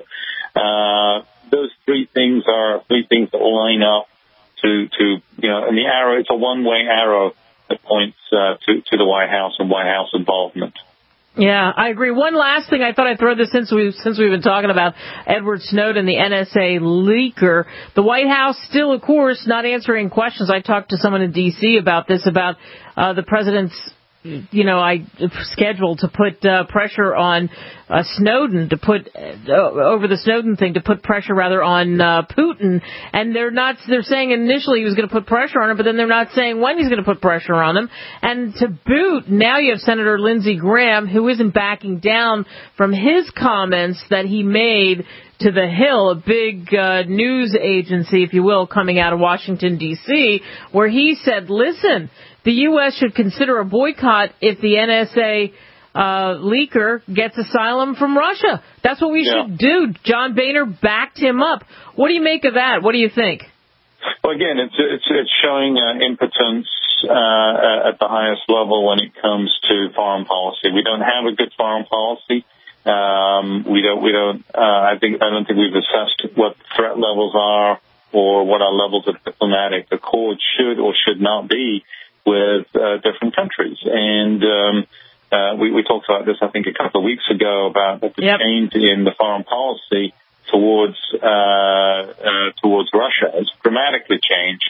[SPEAKER 15] uh, those three things are three things that will line up. To, to you know, and the arrow, it's a one-way arrow that points uh, to, to the White House and White House involvement.
[SPEAKER 3] Yeah, I agree. One last thing, I thought I'd throw this in since we've, since we've been talking about Edward Snowden, the N S A leaker. The White House still, of course, not answering questions. I talked to someone in D C about this, about uh, the president's you know, I scheduled to put uh, pressure on uh, Snowden, to put uh, over the Snowden thing, to put pressure rather on uh, Putin. And they're not, they're saying initially he was going to put pressure on him, but then they're not saying when he's going to put pressure on him. And to boot, now you have Senator Lindsey Graham, who isn't backing down from his comments that he made to The Hill, a big uh, news agency, if you will, coming out of Washington, D C, where he said, listen, the U S should consider a boycott if the N S A uh, leaker gets asylum from Russia. That's what we yeah. should do. John Boehner backed him up. What do you make of that? What do you think?
[SPEAKER 15] Well, again, it's it's, it's showing uh, impotence uh, at the highest level when it comes to foreign policy. We don't have a good foreign policy. Um, we don't. We don't. Uh, I think. I don't think we've assessed what threat levels are or what our levels of diplomatic accord should or should not be with uh, different countries. And um, uh, we, we talked about this, I think, a couple of weeks ago about the yep. change in the foreign policy towards uh, uh, towards Russia has dramatically changed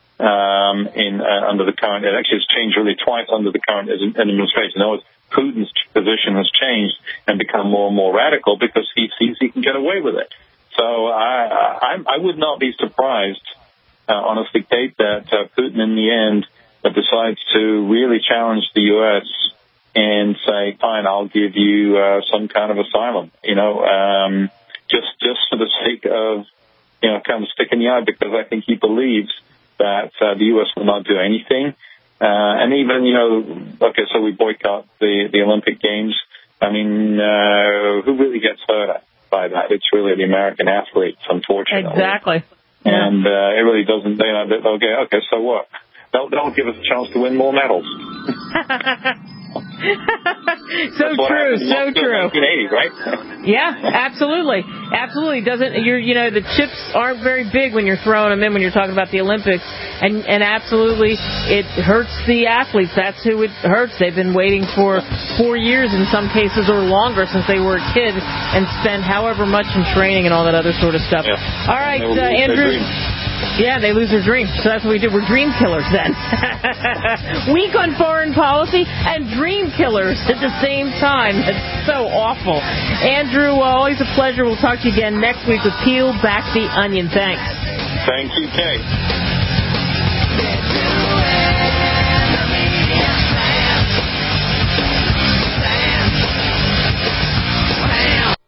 [SPEAKER 15] um, in uh, under the current. It actually has changed really twice under the current administration. In other words, Putin's position has changed and become more and more radical because he sees he can get away with it. So I I, I would not be surprised, uh, honestly, Kate, that uh, Putin in the end decides to really challenge the U S and say, fine, I'll give you uh, some kind of asylum, you know, um, just just for the sake of, you know, kind of sticking the eye, because I think he believes that uh, the U S will not do anything. Uh, and even, you know, okay, so we boycott the, the Olympic Games. I mean, uh, who really gets hurt by that? It's really the American athletes, unfortunately.
[SPEAKER 3] Exactly.
[SPEAKER 15] And uh, it really doesn't, you know, okay, okay, so what? They'll, they'll give us a chance to win more medals.
[SPEAKER 3] so true, so true.
[SPEAKER 15] nineteen eighty, right?
[SPEAKER 3] Yeah, absolutely, absolutely. Doesn't you're you know the chips aren't very big when you're throwing them in when you're talking about the Olympics, and and absolutely it hurts the athletes. That's who it hurts. They've been waiting for four years in some cases or longer since they were a kid and spent however much in training and all that other sort of stuff. Yeah. All right, uh, Andrew. Yeah, they lose their dreams. So that's what we do. We're dream killers then. Weak on foreign policy and dream killers at the same time. It's so awful. Andrew, uh, always a pleasure. We'll talk to you again next week with Peel Back the Onion. Thanks.
[SPEAKER 15] Thank you, Kate.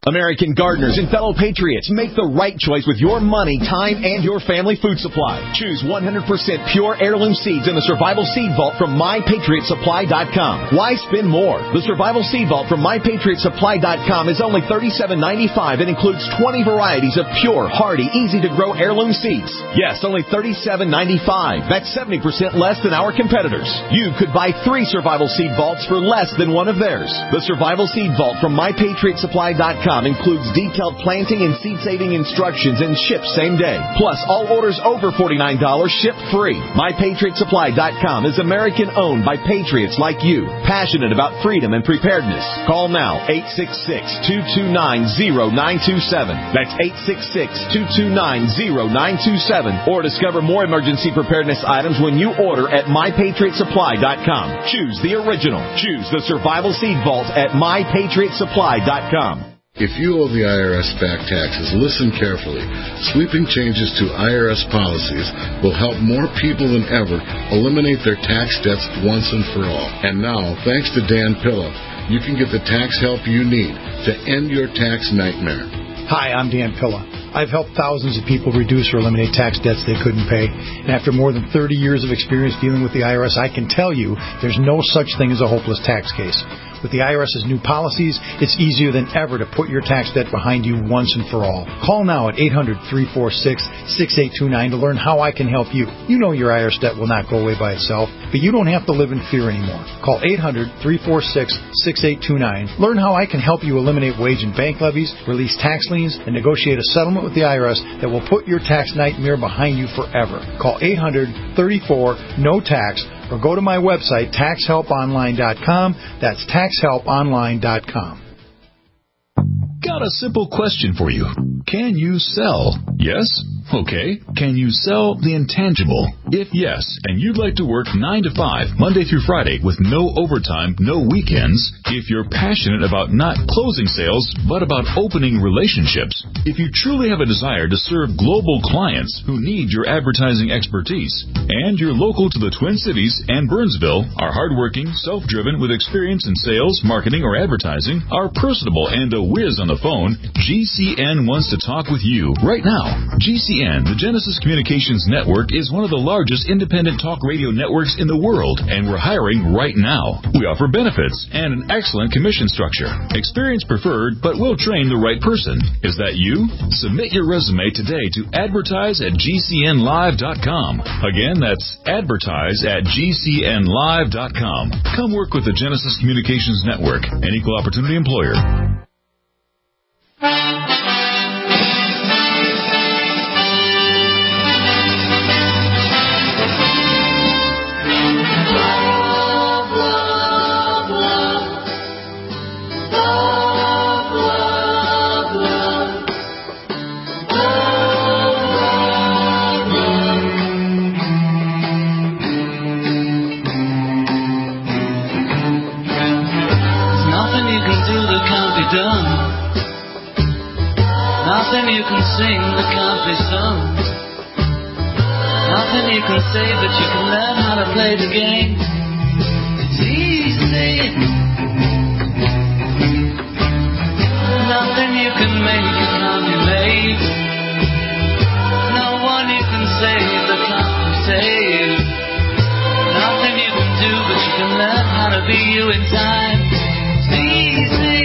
[SPEAKER 16] American gardeners and fellow patriots, make the right choice with your money, time, and your family food supply. Choose one hundred percent pure heirloom seeds in the Survival Seed Vault from my patriot supply dot com. Why spend more? The Survival Seed Vault from my patriot supply dot com is only thirty-seven ninety-five and includes twenty varieties of pure, hardy, easy-to-grow heirloom seeds. Yes, only thirty-seven ninety-five. That's seventy percent less than our competitors. You could buy three Survival Seed Vaults for less than one of theirs. The Survival Seed Vault from my patriot supply dot com includes detailed planting and seed-saving instructions and ships same day. Plus, all orders over forty-nine dollars ship free. my patriot supply dot com is American-owned by patriots like you, passionate about freedom and preparedness. Call now, eight six six, two two nine, zero nine two seven. That's eight six six, two two nine, zero nine two seven. Or discover more emergency preparedness items when you order at my patriot supply dot com. Choose the original. Choose the Survival Seed Vault at my patriot supply dot com.
[SPEAKER 17] If you owe the I R S back taxes, listen carefully. Sweeping changes to I R S policies will help more people than ever eliminate their tax debts once and for all. And now, thanks to Dan Pilla, you can get the tax help you need to end your tax nightmare.
[SPEAKER 18] Hi, I'm Dan Pilla. I've helped thousands of people reduce or eliminate tax debts they couldn't pay. And after more than thirty years of experience dealing with the I R S, I can tell you there's no such thing as a hopeless tax case. With the I R S's new policies, it's easier than ever to put your tax debt behind you once and for all. Call now at eight hundred, three four six, six eight two nine to learn how I can help you. You know your I R S debt will not go away by itself, but you don't have to live in fear anymore. Call eight hundred, three four six, six eight two nine. Learn how I can help you eliminate wage and bank levies, release tax liens, and negotiate a settlement with the I R S that will put your tax nightmare behind you forever. Call eight hundred, thirty-four, no tax or go to my website, tax help online dot com. That's tax help online dot com.
[SPEAKER 13] Got a simple question for you. Can you sell? Yes? Okay. Can you sell the intangible? If yes, and you'd like to work nine to five, Monday through Friday, with no overtime, no weekends, if you're passionate about not closing sales, but about opening relationships, if you truly have a desire to serve global clients who need your advertising expertise, and you're local to the Twin Cities and Burnsville, are hardworking, self-driven, with experience in sales, marketing, or advertising, are personable and a whiz on the phone, G C N wants to talk with you right now. G C N, the Genesis Communications Network, is one of the largest independent talk radio networks in the world, and we're hiring right now. We offer benefits and an excellent commission structure. Experience preferred, but we'll train the right person. Is that you? Submit your resume today to advertise at G C N live dot com. Again, that's advertise at G C N live dot com. Come work with the Genesis Communications Network, an equal opportunity employer.
[SPEAKER 2] Nothing you can sing that can't be sung. Nothing you can say, but you can learn how to play the game. It's easy. Nothing you can make that can't be made. No one you can save that can't be saved. Nothing you can do, but you can learn how to be you in time. It's easy.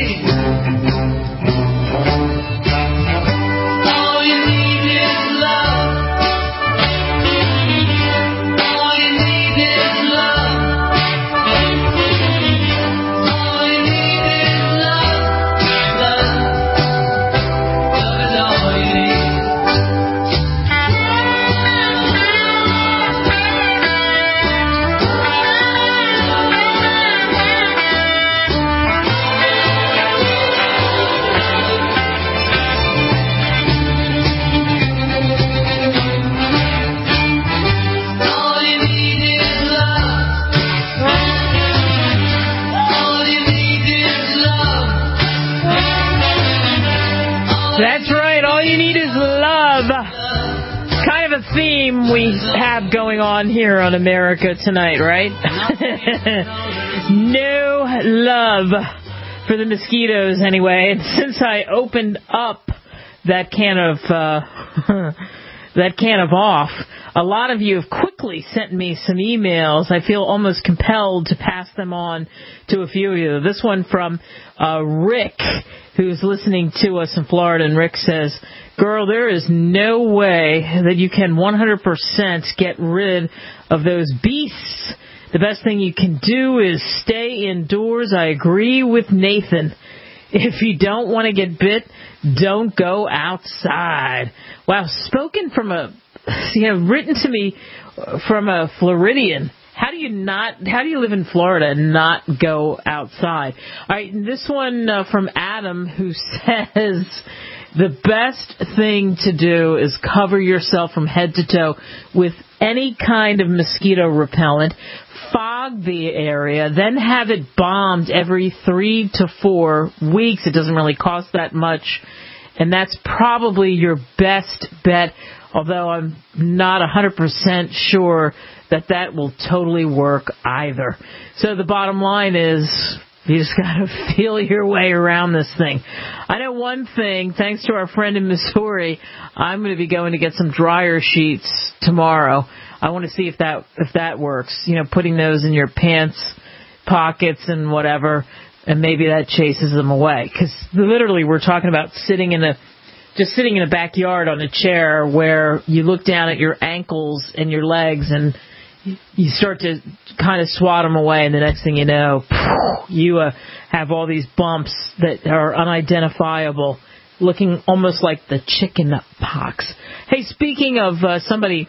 [SPEAKER 3] That's right, all you need is love. Kind of a theme we have going on here on America Tonight, right? No love. for the mosquitoes anyway. And since I opened up that can of uh, that can of off, a lot of you have quickly sent me some emails. I feel almost compelled to pass them on to a few of you. This one from uh, Rick, who's listening to us in Florida, and Rick says, "Girl, there is no way that you can one hundred percent get rid of those beasts. The best thing you can do is stay indoors. I agree with Nathan. If you don't want to get bit, don't go outside." Wow, spoken from a, you know, written to me from a Floridian. How do you not, how do you live in Florida and not go outside? All right, and this one uh, from Adam, who says, the best thing to do is cover yourself from head to toe with any kind of mosquito repellent, fog the area, then have it bombed every three to four weeks. It doesn't really cost that much, and that's probably your best bet, although I'm not one hundred percent sure that that will totally work either. So the bottom line is, you just got to feel your way around this thing. I know one thing, thanks to our friend in Missouri, I'm going to be going to get some dryer sheets tomorrow. I want to see if that if that works. You know, putting those in your pants pockets and whatever, and maybe that chases them away. Because literally we're talking about sitting in a, just sitting in a backyard on a chair where you look down at your ankles and your legs and you start to kind of swat them away, and the next thing you know, you uh, have all these bumps that are unidentifiable, looking almost like the chicken pox. Hey, speaking of uh, somebody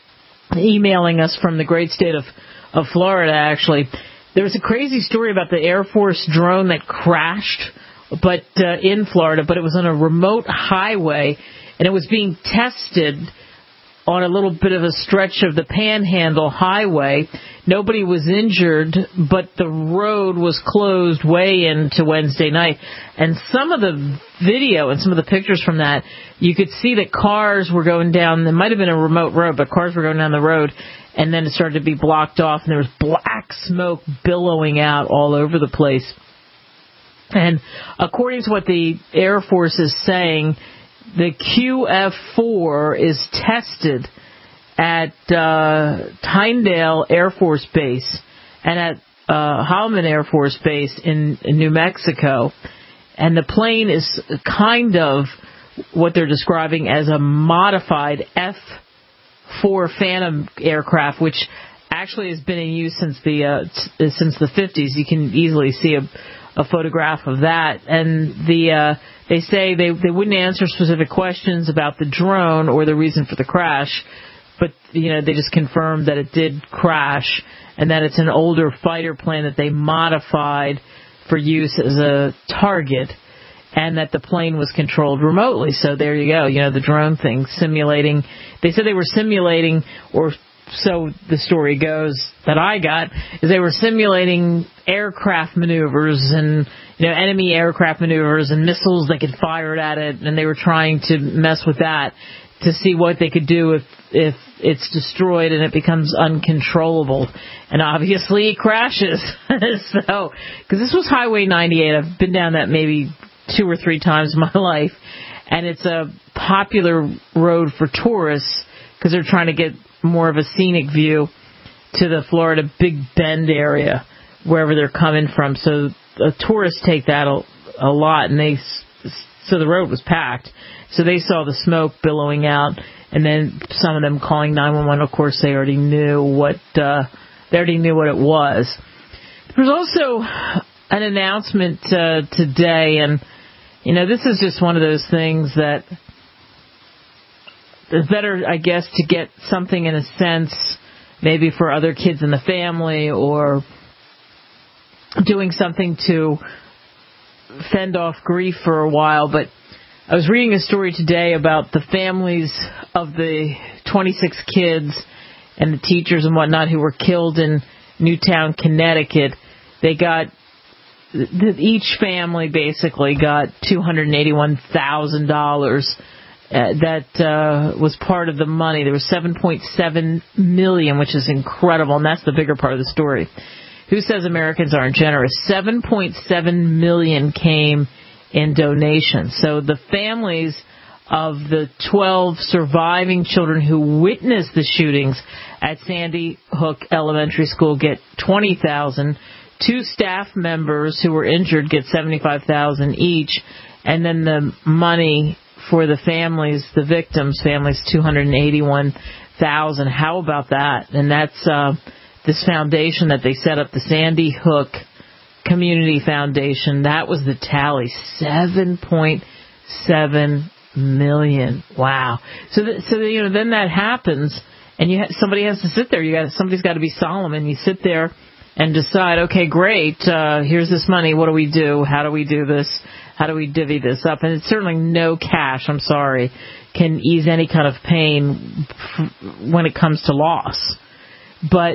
[SPEAKER 3] emailing us from the great state of, of Florida, actually, there was a crazy story about the Air Force drone that crashed but uh, in Florida, but it was on a remote highway, and it was being tested on a little bit of a stretch of the Panhandle Highway. Nobody was injured, but the road was closed way into Wednesday night. And some of the video and some of the pictures from that, you could see that cars were going down. There might have been a remote road, but cars were going down the road, and then it started to be blocked off, and there was black smoke billowing out all over the place. And according to what the Air Force is saying, the Q F four is tested at uh, Tyndale Air Force Base and at uh, Holloman Air Force Base in, in New Mexico. And the plane is kind of what they're describing as a modified F four Phantom aircraft, which actually has been in use since the uh, t- since the fifties. You can easily see a, a photograph of that. And the uh, they say they, they wouldn't answer specific questions about the drone or the reason for the crash, but you know they just confirmed that it did crash and that it's an older fighter plane that they modified for use as a target, and that the plane was controlled remotely. So there you go. You know, the drone thing, simulating. They said they were simulating, or so the story goes that I got, is they were simulating aircraft maneuvers and, you know, enemy aircraft maneuvers and missiles that could fire at it, and they were trying to mess with that to see what they could do if if it's destroyed and it becomes uncontrollable. And obviously it crashes. So, because this was Highway ninety-eight. I've been down that maybe two or three times in my life, and it's a popular road for tourists because they're trying to get more of a scenic view to the Florida Big Bend area, wherever they're coming from. So uh, tourists take that a, a lot, and they so the road was packed. So they saw the smoke billowing out, and then some of them calling nine one one. Of course, they already knew what uh, they already knew what it was. There's also an announcement uh, today, and you know this is just one of those things that it's better, I guess, to get something in a sense, maybe for other kids in the family, or doing something to fend off grief for a while. But I was reading a story today about the families of the twenty-six kids and the teachers and whatnot who were killed in Newtown, Connecticut. They got, each family basically got two hundred eighty-one thousand dollars. Uh, that uh, was part of the money. There was seven point seven million dollars, which is incredible, and that's the bigger part of the story. It Who says Americans aren't generous? seven point seven million came in donations. So the families of the twelve surviving children who witnessed the shootings at Sandy Hook Elementary School get twenty thousand dollars. Two staff members who were injured get seventy-five thousand dollars each. And then the money for the families, the victims' families, two hundred eighty-one thousand dollars. How about that? And that's uh, this foundation that they set up, the Sandy Hook Community Foundation. That was the tally, seven point seven million. Wow. So, th- so you know, then that happens, and you ha- somebody has to sit there. You got somebody's got to be solemn, and you sit there and decide, okay, great, uh, here's this money. What do we do? How do we do this? How do we divvy this up? And it's certainly no cash, I'm sorry, can ease any kind of pain f- when it comes to loss. But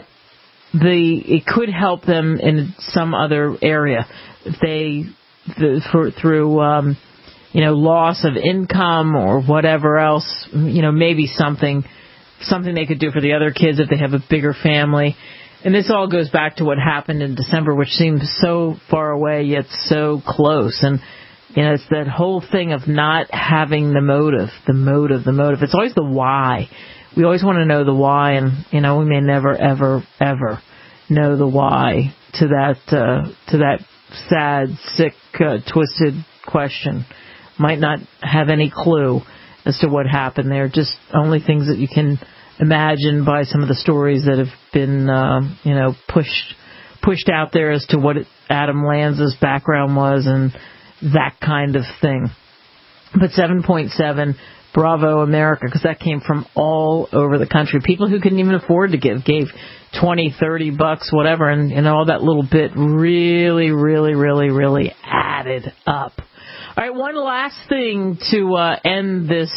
[SPEAKER 3] the it could help them in some other area. If they, the, for, through, um, you know, loss of income or whatever else, you know, maybe something, something they could do for the other kids if they have a bigger family. And this all goes back to what happened in December, which seems so far away yet so close. And, you know, it's that whole thing of not having the motive, the motive, the motive. It's always the why. We always want to know the why, and, you know, we may never, ever, ever know the why to that, uh, to that sad, sick, uh, twisted question. Might not have any clue as to what happened there. Just only things that you can imagine by some of the stories that have been, uh, you know, pushed pushed out there as to what Adam Lanza's background was and that kind of thing. But seven point seven, bravo America, because that came from all over the country. People who couldn't even afford to give gave twenty, thirty bucks, whatever, and, and all that little bit really, really, really, really added up. All right, one last thing to uh, end this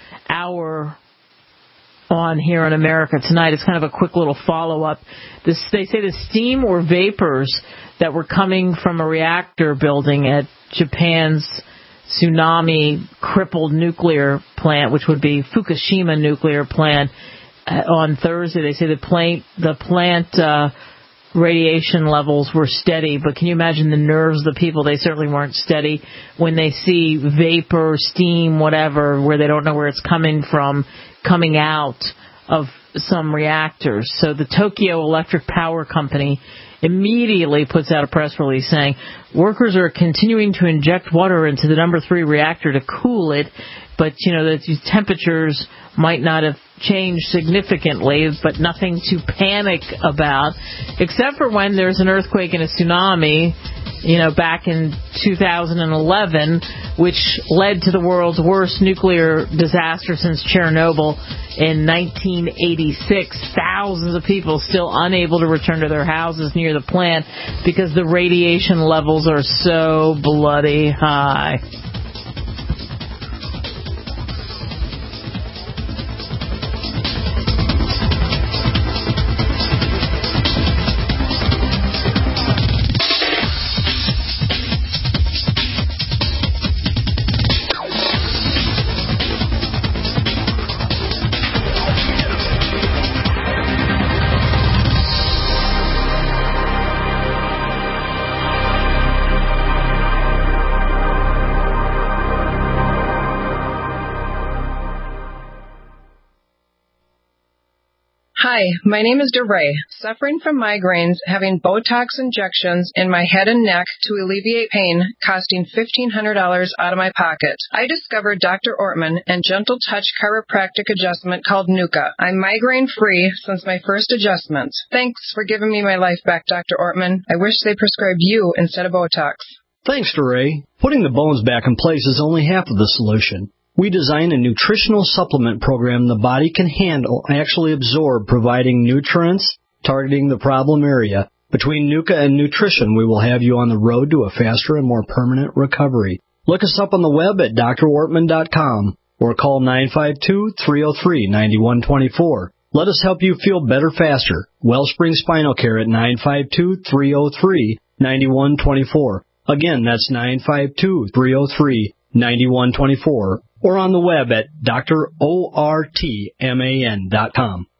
[SPEAKER 3] hour on here in America tonight. It's kind of a quick little follow-up. This, they say the steam or vapors that were coming from a reactor building at Japan's tsunami-crippled nuclear plant, which would be Fukushima nuclear plant, uh, on Thursday. They say the plant, the plant uh, radiation levels were steady, but can you imagine the nerves of the people? They certainly weren't steady when they see vapor, steam, whatever, where they don't know where it's coming from, coming out of some reactors. So the Tokyo Electric Power Company immediately puts out a press release saying workers are continuing to inject water into the number three reactor to cool it, but, you know, that these temperatures might not have changed significantly, but nothing to panic about, except for when there's an earthquake and a tsunami, you know, back in two thousand eleven, which led to the world's worst nuclear disaster since Chernobyl in nineteen eighty-six. Thousands of people still unable to return to their houses near the plant because the radiation levels are so bloody high.
[SPEAKER 19] Hi, my name is DeRay, suffering from migraines, having Botox injections in my head and neck to alleviate pain, costing fifteen hundred dollars out of my pocket. I discovered Doctor Ortman and Gentle Touch chiropractic adjustment called Nuka. I'm migraine-free since my first adjustment. Thanks for giving me my life back, Doctor Ortman. I wish they prescribed you instead of Botox.
[SPEAKER 20] Thanks, DeRay. Putting the bones back in place is only half of the solution. We designed a nutritional supplement program the body can handle and actually absorb, providing nutrients, targeting the problem area. Between Nuka and nutrition, we will have you on the road to a faster and more permanent recovery. Look us up on the web at D R ortman dot com or call nine five two, three oh three, nine one two four. Let us help you feel better faster. Wellspring Spinal Care at nine five two, three oh three, nine one two four. Again, that's nine five two, three oh three, nine one two four. Or on the web at D R ortman dot com.